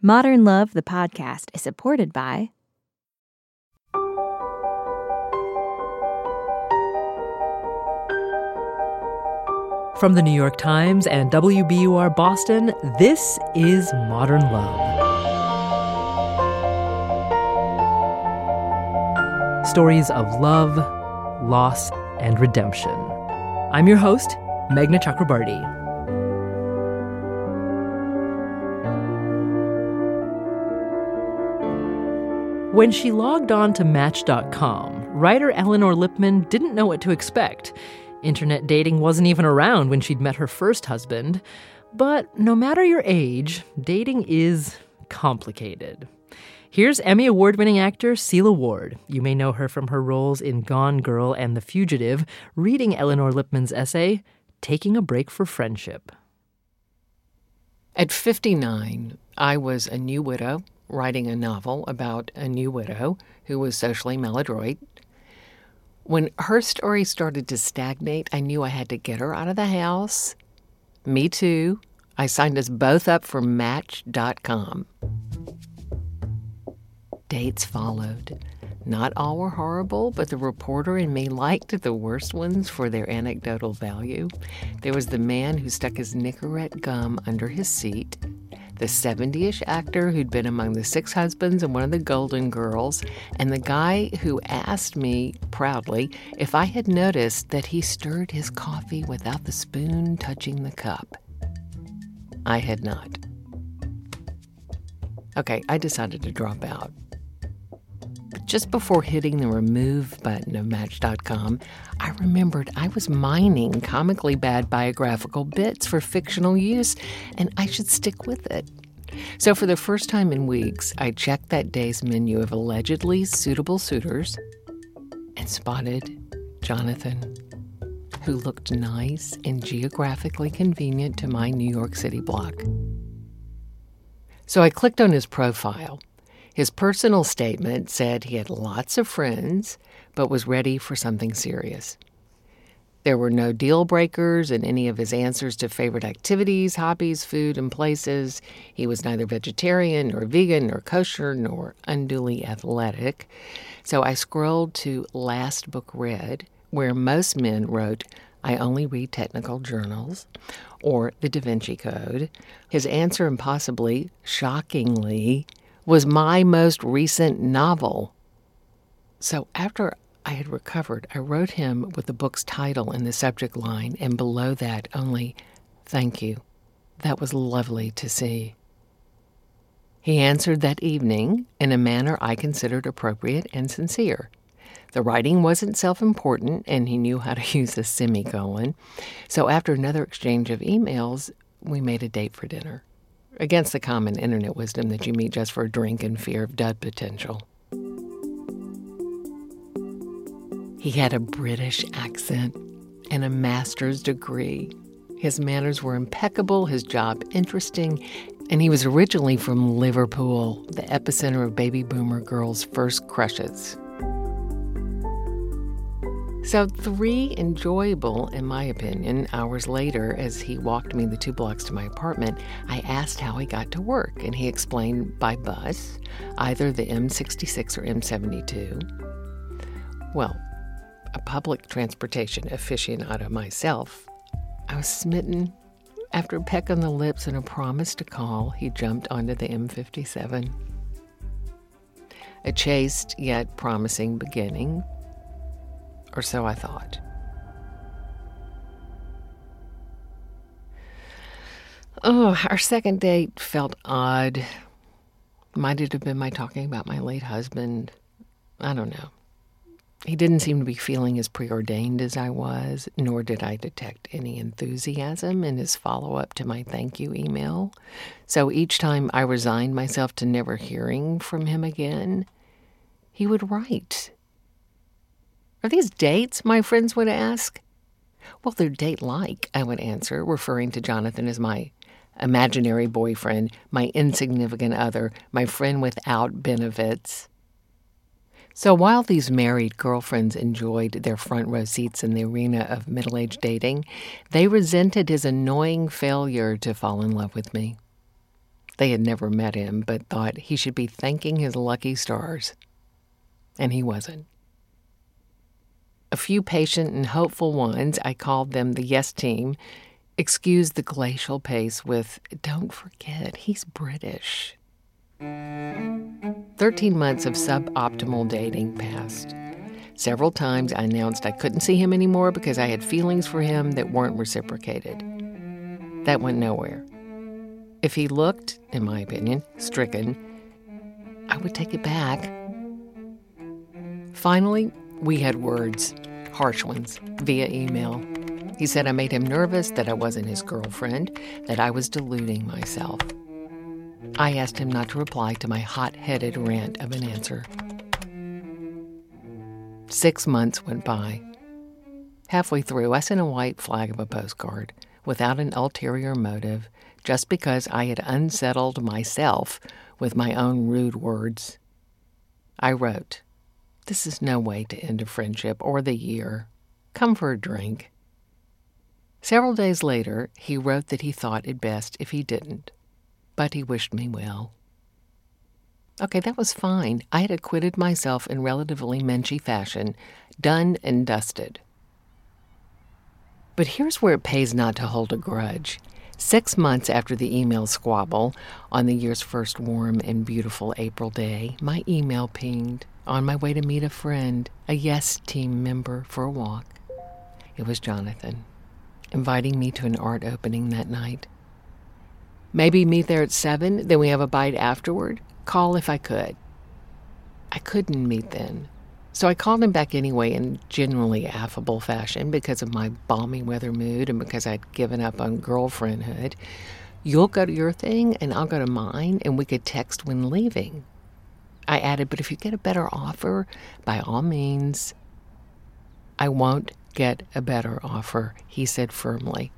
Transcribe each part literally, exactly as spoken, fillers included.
Modern Love, the podcast, is supported by From the New York Times and W B U R Boston, this is Modern Love. Stories of love, loss, and redemption. I'm your host, Meghna Chakrabarty. When she logged on to Match dot com, writer Eleanor Lipman didn't know what to expect. Internet dating wasn't even around when she'd met her first husband. But no matter your age, dating is complicated. Here's Emmy Award-winning actor Sela Ward. You may know her from her roles in Gone Girl and The Fugitive, reading Eleanor Lipman's essay, Taking a Break for Friendship. At fifty-nine, I was a new widow, writing a novel about a new widow who was socially maladroit. When her story started to stagnate, I knew I had to get her out of the house. Me too. I signed us both up for Match dot com. Dates followed. Not all were horrible, but the reporter in me liked the worst ones for their anecdotal value. There was the man who stuck his Nicorette gum under his seat, the seventy-ish actor who'd been among the six husbands and one of the Golden Girls, and the guy who asked me, proudly, if I had noticed that he stirred his coffee without the spoon touching the cup. I had not. Okay, I decided to drop out. But just before hitting the remove button of Match dot com, I remembered I was mining comically bad biographical bits for fictional use, and I should stick with it. So for the first time in weeks, I checked that day's menu of allegedly suitable suitors and spotted Jonathan, who looked nice and geographically convenient to my New York City block. So I clicked on his profile. His personal statement said he had lots of friends, but was ready for something serious. There were no deal breakers in any of his answers to favorite activities, hobbies, food, and places. He was neither vegetarian nor vegan nor kosher nor unduly athletic. So I scrolled to Last Book Read, where most men wrote, I only read technical journals, or The Da Vinci Code. His answer, impossibly, shockingly, was my most recent novel. So after I had recovered, I wrote him with the book's title in the subject line, and below that only, thank you. That was lovely to see. He answered that evening in a manner I considered appropriate and sincere. The writing wasn't self-important, and he knew how to use a semicolon. So after another exchange of emails, we made a date for dinner. Against the common internet wisdom that you meet just for a drink and fear of dud potential. He had a British accent and a master's degree. His manners were impeccable, his job interesting, and he was originally from Liverpool, the epicenter of baby boomer girls' first crushes. So three enjoyable, in my opinion, hours later, as he walked me the two blocks to my apartment, I asked how he got to work, and he explained by bus, either the M sixty-six or M seventy-two. Well, a public transportation aficionado myself, I was smitten. After a peck on the lips and a promise to call, he jumped onto the M fifty-seven. A chaste yet promising beginning. Or so I thought. Oh, our second date felt odd. Might it have been my talking about my late husband? I don't know. He didn't seem to be feeling as preordained as I was, nor did I detect any enthusiasm in his follow-up to my thank you email. So each time I resigned myself to never hearing from him again, he would write. Are these dates, my friends would ask? Well, they're date-like, I would answer, referring to Jonathan as my imaginary boyfriend, my insignificant other, my friend without benefits. So while these married girlfriends enjoyed their front row seats in the arena of middle-aged dating, they resented his annoying failure to fall in love with me. They had never met him, but thought he should be thanking his lucky stars. And he wasn't. A few patient and hopeful ones, I called them the yes team, excused the glacial pace with, "Don't forget, he's British." Thirteen months of suboptimal dating passed. Several times I announced I couldn't see him anymore because I had feelings for him that weren't reciprocated. That went nowhere. If he looked, in my opinion, stricken, I would take it back. Finally, we had words, harsh ones, via email. He said I made him nervous, that I wasn't his girlfriend, that I was deluding myself. I asked him not to reply to my hot-headed rant of an answer. Six months went by. Halfway through, I sent a white flag of a postcard, without an ulterior motive, just because I had unsettled myself with my own rude words. I wrote, "This is no way to end a friendship or the year. Come for a drink." Several days later, he wrote that he thought it best if he didn't, but he wished me well. Okay, that was fine. I had acquitted myself in relatively menschy fashion, done and dusted. But here's where it pays not to hold a grudge. Six months after the email squabble, on the year's first warm and beautiful April day, my email pinged on my way to meet a friend, a Yes Team member, for a walk. It was Jonathan, inviting me to an art opening that night. Maybe meet there at seven, then we have a bite afterward. Call if I could. I couldn't meet then, so I called him back anyway in generally affable fashion because of my balmy weather mood and because I'd given up on girlfriendhood. You'll go to your thing and I'll go to mine, and we could text when leaving. I added, but if you get a better offer, by all means. I won't get a better offer, he said firmly.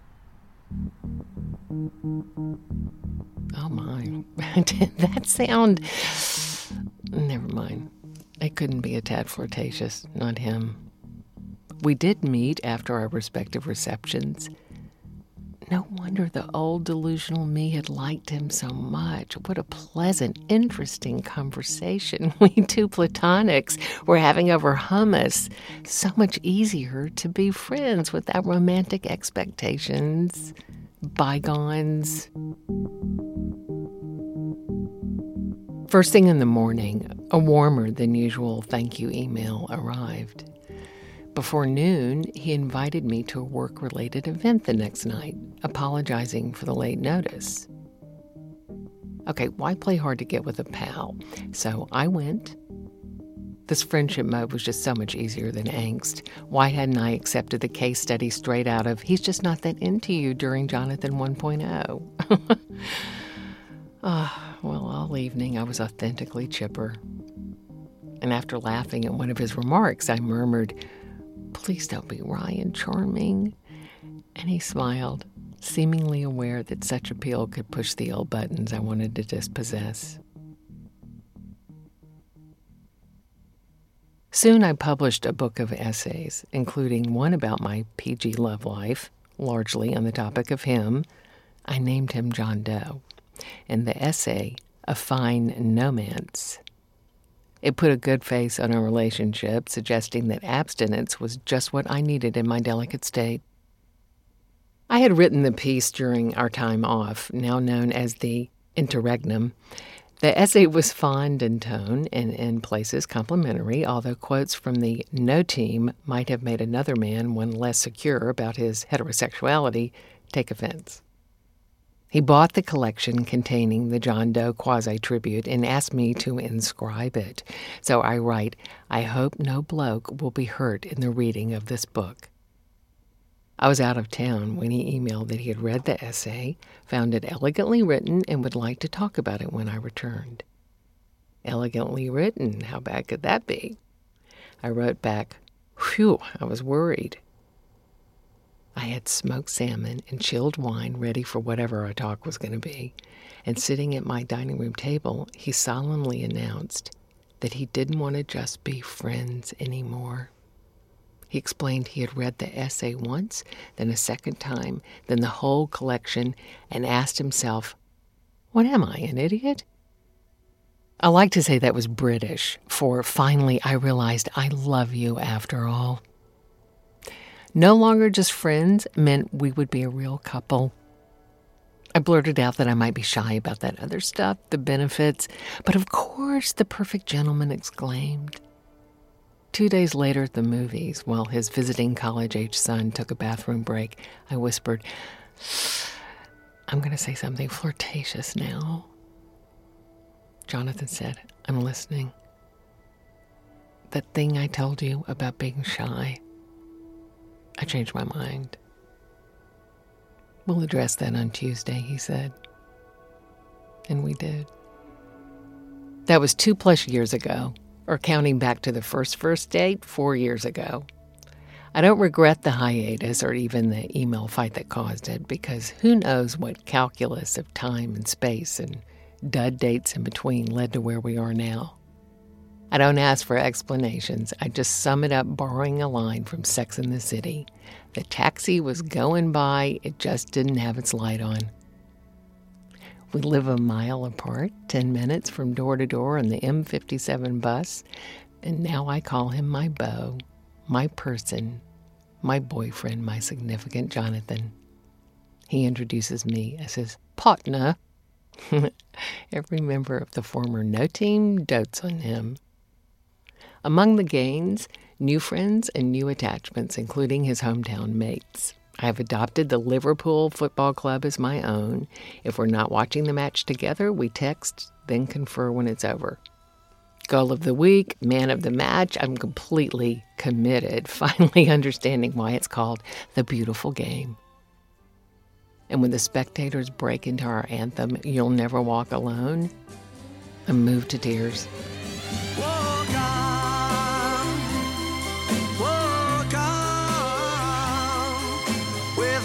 Oh my, did that sound... Never mind. I couldn't be a tad flirtatious, not him. We did meet after our respective receptions. No wonder the old delusional me had liked him so much. What a pleasant, interesting conversation we two platonics were having over hummus. So much easier to be friends without romantic expectations, bygones. First thing in the morning, a warmer than usual thank you email arrived. Before noon, he invited me to a work-related event the next night, apologizing for the late notice. Okay, why play hard to get with a pal? So I went. This friendship mode was just so much easier than angst. Why hadn't I accepted the case study straight out of, he's just not that into you during Jonathan one point oh? Ah, oh, well, all evening I was authentically chipper. And after laughing at one of his remarks, I murmured, "Please don't be Ryan Charming." And he smiled, seemingly aware that such appeal could push the old buttons I wanted to dispossess. Soon I published a book of essays, including one about my P G love life, largely on the topic of him. I named him John Doe, and the essay, A Fine Nomance. It put a good face on our relationship, suggesting that abstinence was just what I needed in my delicate state. I had written the piece during our time off, now known as the interregnum. The essay was fond in tone and in places complimentary, although quotes from the No Team might have made another man, one less secure about his heterosexuality, take offense. He bought the collection containing the John Doe quasi-tribute and asked me to inscribe it. So I write, I hope no bloke will be hurt in the reading of this book. I was out of town when he emailed that he had read the essay, found it elegantly written, and would like to talk about it when I returned. Elegantly written, how bad could that be? I wrote back, whew, I was worried. I had smoked salmon and chilled wine ready for whatever our talk was going to be, and sitting at my dining room table, he solemnly announced that he didn't want to just be friends anymore. He explained he had read the essay once, then a second time, then the whole collection, and asked himself, What am I, an idiot? I like to say that was British, for finally I realized I love you after all. No longer just friends meant we would be a real couple. I blurted out that I might be shy about that other stuff, the benefits, but of course, the perfect gentleman exclaimed. Two days later at the movies, while his visiting college-age son took a bathroom break, I whispered, I'm going to say something flirtatious now. Jonathan said, I'm listening. That thing I told you about being shy, I changed my mind. We'll address that on Tuesday, he said. And we did. That was two plus years ago, or counting back to the first first date, four years ago. I don't regret the hiatus or even the email fight that caused it, because who knows what calculus of time and space and dud dates in between led to where we are now. I don't ask for explanations. I just sum it up borrowing a line from Sex and the City. The taxi was going by, it just didn't have its light on. We live a mile apart, ten minutes from door to door on the M fifty-seven bus, and now I call him my beau, my person, my boyfriend, my significant Jonathan. He introduces me as his partner. Every member of the former No team dotes on him. Among the gains, new friends and new attachments, including his hometown mates. I have adopted the Liverpool Football Club as my own. If we're not watching the match together, we text, then confer when it's over. Goal of the week, man of the match. I'm completely committed, finally understanding why it's called the beautiful game. And when the spectators break into our anthem, You'll Never Walk Alone, I'm moved to tears. Walk on, walk on, with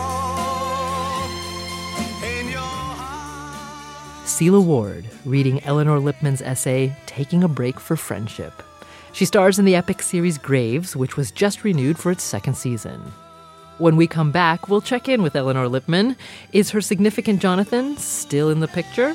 hope in your heart. Sela Ward, reading Eleanor Lipman's essay, Taking a Break for Friendship. She stars in the epic series Graves, which was just renewed for its second season. When we come back, we'll check in with Eleanor Lipman. Is her significant Jonathan still in the picture?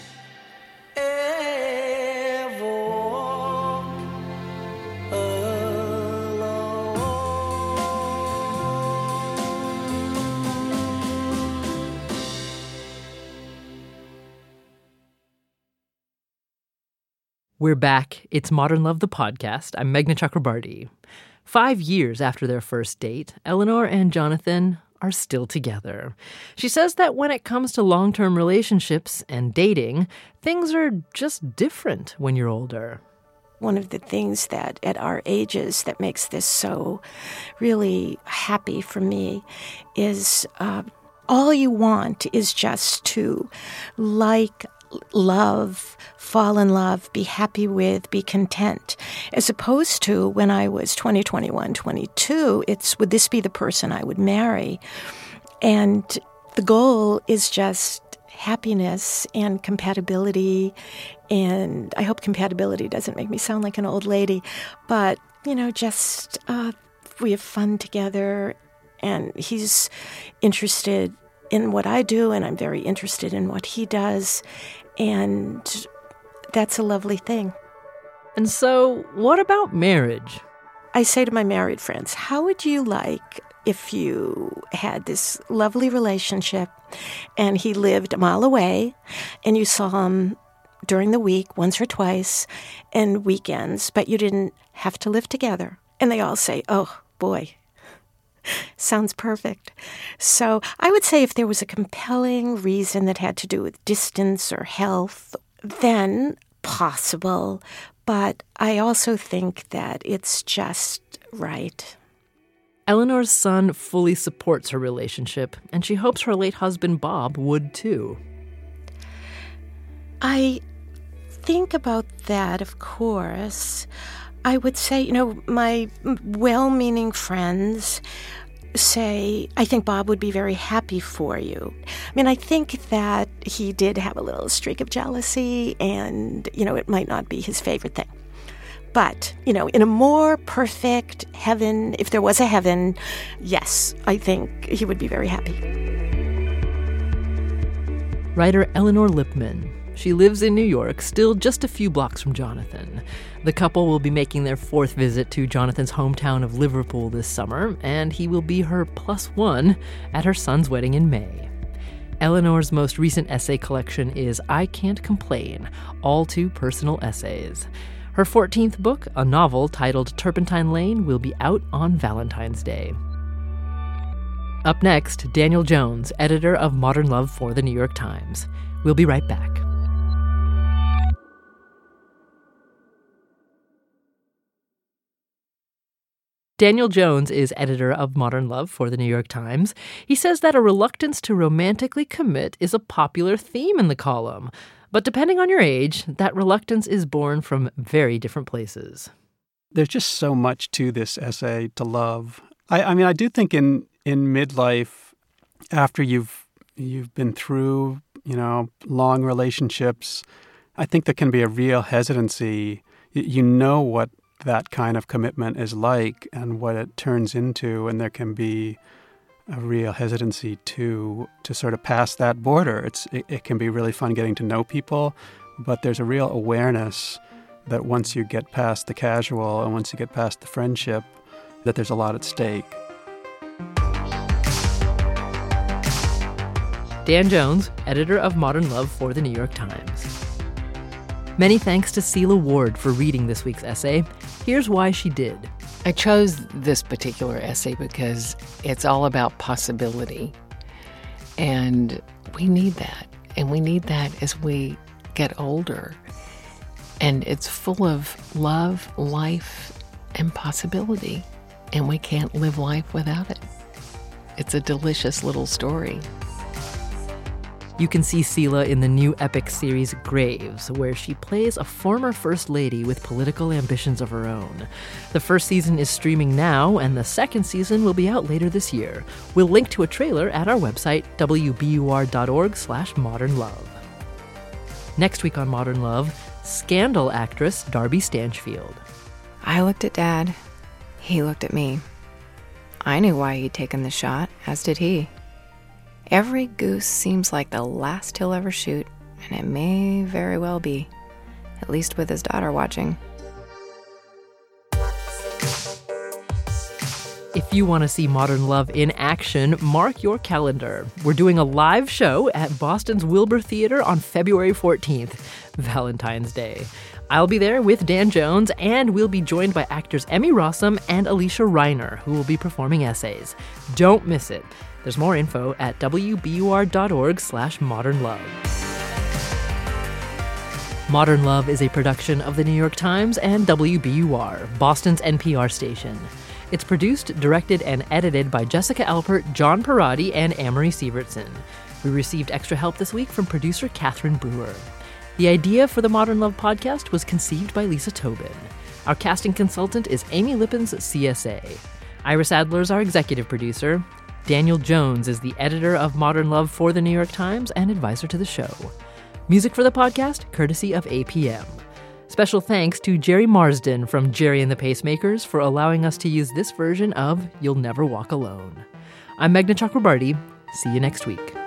We're back. It's Modern Love, the podcast. I'm Meghna Chakrabarti. Five years after their first date, Eleanor and Jonathan are still together. She says that when it comes to long-term relationships and dating, things are just different when you're older. One of the things that at our ages that makes this so really happy for me is uh, all you want is just to like, love, fall in love, be happy with, be content. As opposed to when I was twenty, twenty-one, twenty-two, it's would this be the person I would marry? And the goal is just happiness and compatibility. And I hope compatibility doesn't make me sound like an old lady, but, you know, just uh, we have fun together, and he's interested in what I do, and I'm very interested in what he does. And that's a lovely thing. And so, what about marriage? I say to my married friends, how would you like if you had this lovely relationship and he lived a mile away and you saw him during the week once or twice and weekends, but you didn't have to live together? And they all say, oh, boy, sounds perfect. So I would say if there was a compelling reason that had to do with distance or health, then possible. But I also think that it's just right. Eleanor's son fully supports her relationship, and she hopes her late husband Bob would too. I think about that, of course. I would say, you know, my well-meaning friends say, I think Bob would be very happy for you. I mean, I think that he did have a little streak of jealousy, and, you know, it might not be his favorite thing. But, you know, in a more perfect heaven, if there was a heaven, yes, I think he would be very happy. writer Eleanor Lipman. She lives in New York, still just a few blocks from Jonathan. The couple will be making their fourth visit to Jonathan's hometown of Liverpool this summer, and he will be her plus one at her son's wedding in May. Eleanor's most recent essay collection is I Can't Complain, all too personal essays. Her fourteenth book, a novel titled Turpentine Lane, will be out on Valentine's Day. Up next, Daniel Jones, editor of Modern Love for The New York Times. We'll be right back. Daniel Jones is editor of Modern Love for The New York Times. He says that a reluctance to romantically commit is a popular theme in the column. But depending on your age, that reluctance is born from very different places. There's just so much to this essay to love. I, I mean, I do think in, in midlife, after you've you've been through, you know, long relationships, I think there can be a real hesitancy. You, you know what that kind of commitment is like and what it turns into, and there can be a real hesitancy to to sort of pass that border. It's it, it can be really fun getting to know people, but there's a real awareness that once you get past the casual and once you get past the friendship, that there's a lot at stake. Dan Jones, editor of Modern Love for The New York Times. Many thanks to Selah Ward for reading this week's essay. Here's why she did. I chose this particular essay because it's all about possibility. And we need that. And we need that as we get older. And it's full of love, life, and possibility. And we can't live life without it. It's a delicious little story. You can see Selah in the new epic series Graves, where she plays a former First Lady with political ambitions of her own. The first season is streaming now, and the second season will be out later this year. We'll link to a trailer at our website, w b u r dot org slash modern love. Next week on Modern Love, Scandal actress Darby Stanchfield. I looked at Dad. He looked at me. I knew why he'd taken the shot, as did he. Every goose seems like the last he'll ever shoot, and it may very well be, at least with his daughter watching. If you want to see Modern Love in action, mark your calendar. We're doing a live show at Boston's Wilbur Theater on February fourteenth, Valentine's Day. I'll be there with Dan Jones, and we'll be joined by actors Emmy Rossum and Alicia Reiner, who will be performing essays. Don't miss it. There's more info at w b u r dot org slash modern love. Modern Love is a production of The New York Times and W B U R, Boston's N P R station. It's produced, directed, and edited by Jessica Alpert, John Parati, and Amory Sievertson. We received extra help this week from producer Catherine Brewer. The idea for the Modern Love podcast was conceived by Lisa Tobin. Our casting consultant is Amy Lippens, C S A. Iris Adler is our executive producer. Daniel Jones is the editor of Modern Love for The New York Times and advisor to the show. Music for the podcast, courtesy of A P M. Special thanks to Jerry Marsden from Jerry and the Pacemakers for allowing us to use this version of You'll Never Walk Alone. I'm Meghna Chakrabarti. See you next week.